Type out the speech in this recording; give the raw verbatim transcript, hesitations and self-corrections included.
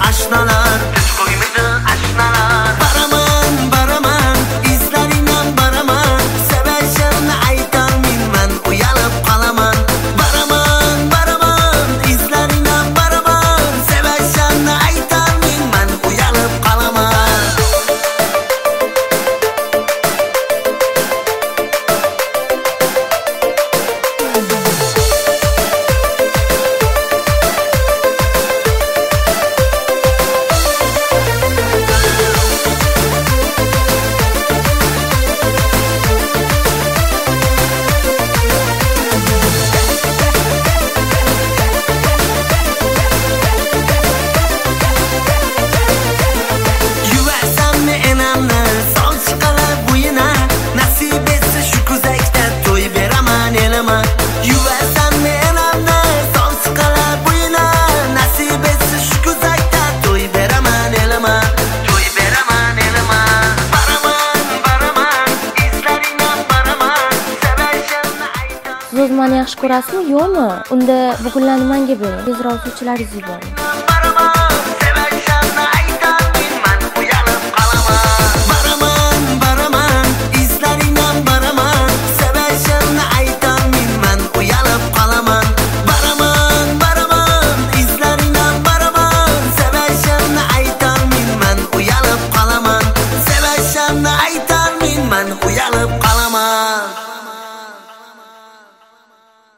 ashnalar, tinch qo'ymaydi ashnalar. Baraman, baraman, izlaringdan baraman, sevishimni aytolmayman, uyalib qolaman. Baraman, baraman, izlaringdan baraman, sevishimni aytolmayman, uyalib qolaman. Siz o'z meni yaxshi ko'rasizmi, yo'qmi? Unda bugunlarni menga bering. Tezroq suvchilaringizni yuboring. Baraman, sevishimni aytolmayman, uyalib qolaman. Baraman, baraman, izlaringdan baraman, sevishimni aytolmayman, uyalib qolaman. Baraman, baraman, izlaringdan baraman, sevishimni aytolmayman, uyalib qolaman. Sevishimni aytolmayman, uyalib qolaman.